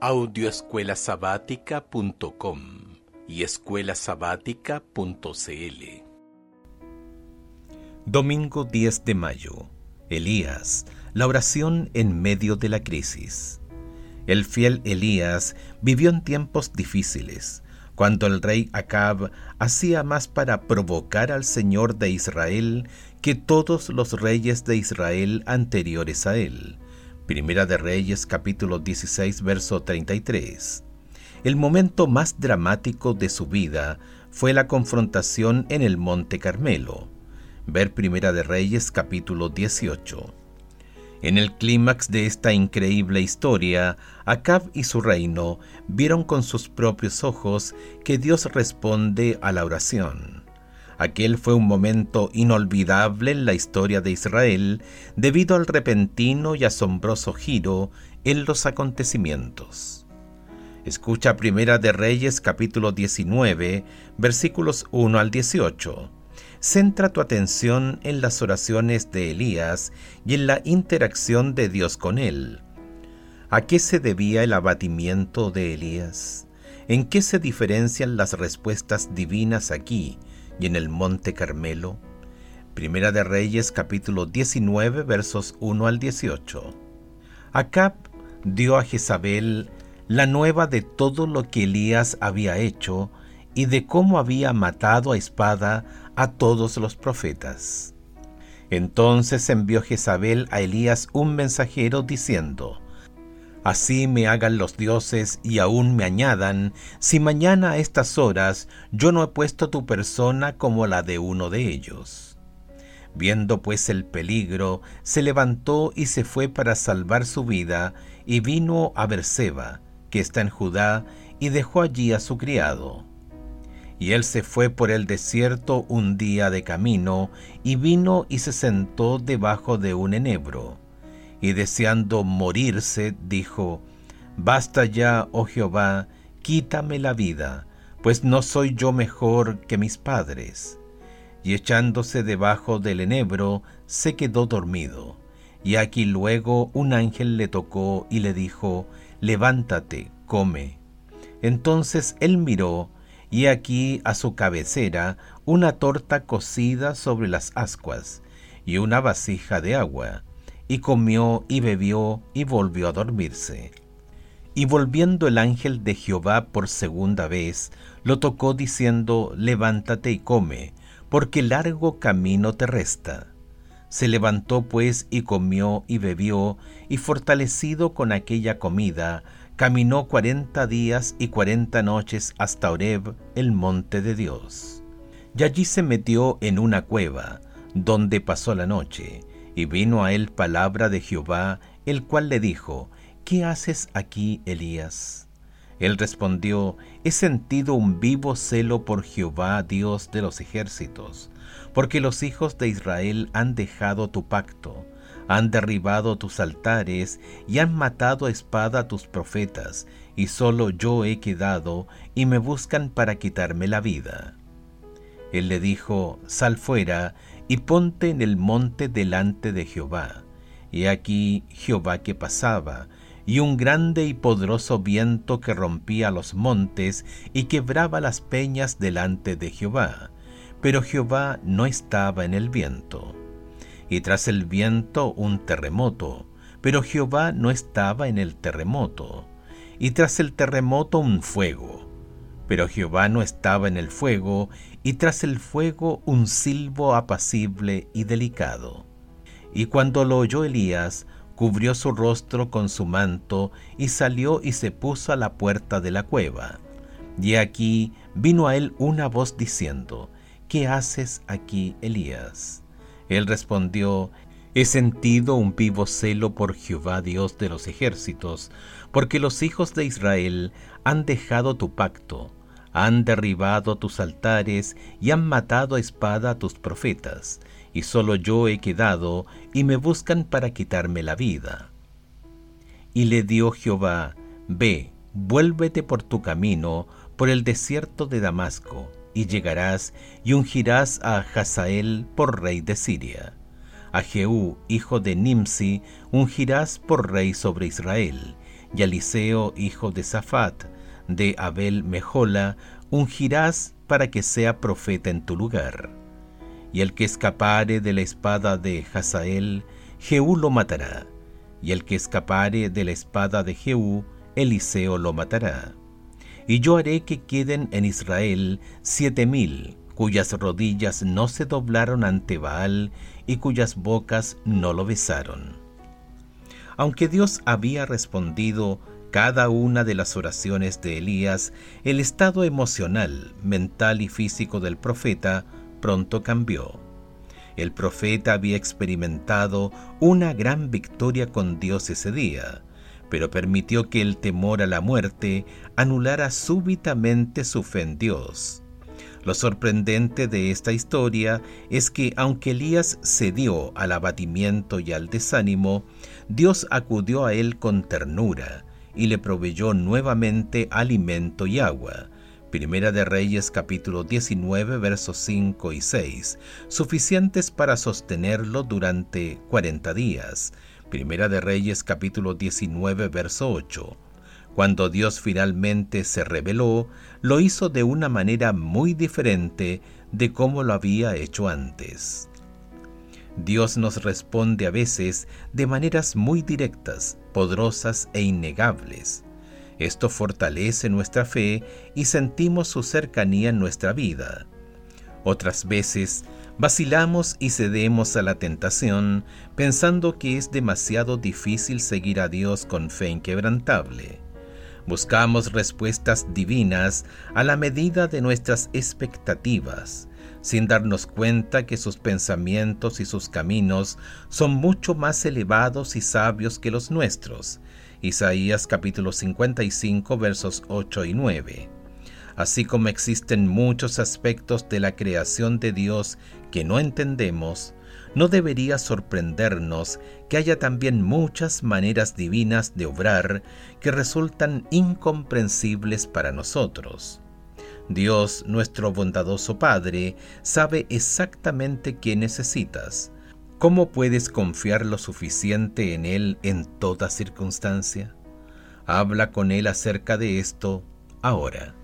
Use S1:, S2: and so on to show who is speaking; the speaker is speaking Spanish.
S1: Audioescuelasabática.com y escuelasabática.cl. Domingo 10 de mayo. Elías, la oración en medio de la crisis. El fiel Elías vivió en tiempos difíciles, cuando el rey Acab hacía más para provocar al Señor de Israel que todos los reyes de Israel anteriores a él. Primera de Reyes, capítulo 16, verso 33. El momento más dramático de su vida fue la confrontación en el Monte Carmelo. Ver Primera de Reyes, capítulo 18. En el clímax de esta increíble historia, Acab y su reino vieron con sus propios ojos que Dios responde a la oración. Aquel fue un momento inolvidable en la historia de Israel debido al repentino y asombroso giro en los acontecimientos. Escucha Primera de Reyes capítulo 19, versículos 1 al 18. Centra tu atención en las oraciones de Elías y en la interacción de Dios con él. ¿A qué se debía el abatimiento de Elías? ¿En qué se diferencian las respuestas divinas aquí y en el Monte Carmelo? Primera de Reyes capítulo 19 versos 1 al 18. Acab dio a Jezabel la nueva de todo lo que Elías había hecho y de cómo había matado a espada a todos los profetas. Entonces envió Jezabel a Elías un mensajero diciendo: «Así me hagan los dioses y aún me añadan, si mañana a estas horas yo no he puesto tu persona como la de uno de ellos». Viendo pues el peligro, se levantó y se fue para salvar su vida, y vino a Berseba, que está en Judá, y dejó allí a su criado. Y él se fue por el desierto un día de camino, y vino y se sentó debajo de un enebro. Y deseando morirse, dijo: «Basta ya, oh Jehová, quítame la vida, pues no soy yo mejor que mis padres». Y echándose debajo del enebro, se quedó dormido. Y aquí luego un ángel le tocó y le dijo: «Levántate, come». Entonces él miró, y aquí a su cabecera una torta cocida sobre las ascuas, y una vasija de agua. Y comió y bebió y volvió a dormirse. Y volviendo el ángel de Jehová por segunda vez, lo tocó diciendo: «Levántate y come, porque largo camino te resta». Se levantó pues y comió y bebió, y fortalecido con aquella comida, caminó 40 días y 40 noches hasta Horeb, el monte de Dios. Y allí se metió en una cueva, donde pasó la noche. Y vino a él palabra de Jehová, el cual le dijo: «¿Qué haces aquí, Elías?». Él respondió: «He sentido un vivo celo por Jehová, Dios de los ejércitos, porque los hijos de Israel han dejado tu pacto, han derribado tus altares y han matado a espada a tus profetas, y solo yo he quedado, y me buscan para quitarme la vida». Él le dijo: «Sal fuera y ponte en el monte delante de Jehová». Y aquí Jehová que pasaba, y un grande y poderoso viento que rompía los montes y quebraba las peñas delante de Jehová. Pero Jehová no estaba en el viento. Y tras el viento un terremoto, pero Jehová no estaba en el terremoto. Y tras el terremoto un fuego, pero Jehová no estaba en el fuego, y tras el fuego un silbo apacible y delicado. Y cuando lo oyó Elías, cubrió su rostro con su manto, y salió y se puso a la puerta de la cueva. Y aquí vino a él una voz diciendo: «¿Qué haces aquí, Elías?». Él respondió: «He sentido un vivo celo por Jehová, Dios de los ejércitos, porque los hijos de Israel han dejado tu pacto, han derribado tus altares y han matado a espada a tus profetas, y solo yo he quedado, y me buscan para quitarme la vida». Y le dio Jehová: «Ve, vuélvete por tu camino, por el desierto de Damasco, y llegarás y ungirás a Hazael por rey de Siria. A Jehú, hijo de Nimsi, ungirás por rey sobre Israel, y a Eliseo, hijo de Safat, de Abel Mejola, ungirás para que sea profeta en tu lugar. Y el que escapare de la espada de Hazael, Jehú lo matará, y el que escapare de la espada de Jehú, Eliseo lo matará. Y yo haré que queden en Israel 7,000, cuyas rodillas no se doblaron ante Baal y cuyas bocas no lo besaron. Aunque Dios había respondido cada una de las oraciones de Elías, el estado emocional, mental y físico del profeta pronto cambió. El profeta había experimentado una gran victoria con Dios ese día, pero permitió que el temor a la muerte anulara súbitamente su fe en Dios. Lo sorprendente de esta historia es que, aunque Elías cedió al abatimiento y al desánimo, Dios acudió a él con ternura y le proveyó nuevamente alimento y agua. Primera de Reyes capítulo 19 versos 5 y 6, suficientes para sostenerlo durante 40 días. Primera de Reyes capítulo 19 verso 8. Cuando Dios finalmente se reveló, lo hizo de una manera muy diferente de cómo lo había hecho antes. Dios nos responde a veces de maneras muy directas, poderosas e innegables. Esto fortalece nuestra fe y sentimos su cercanía en nuestra vida. Otras veces vacilamos y cedemos a la tentación, pensando que es demasiado difícil seguir a Dios con fe inquebrantable. Buscamos respuestas divinas a la medida de nuestras expectativas, sin darnos cuenta que sus pensamientos y sus caminos son mucho más elevados y sabios que los nuestros. Isaías capítulo 55 versos 8 y 9. Así como existen muchos aspectos de la creación de Dios que no entendemos, no debería sorprendernos que haya también muchas maneras divinas de obrar que resultan incomprensibles para nosotros. Dios, nuestro bondadoso Padre, sabe exactamente qué necesitas. ¿Cómo puedes confiar lo suficiente en Él en toda circunstancia? Habla con Él acerca de esto ahora.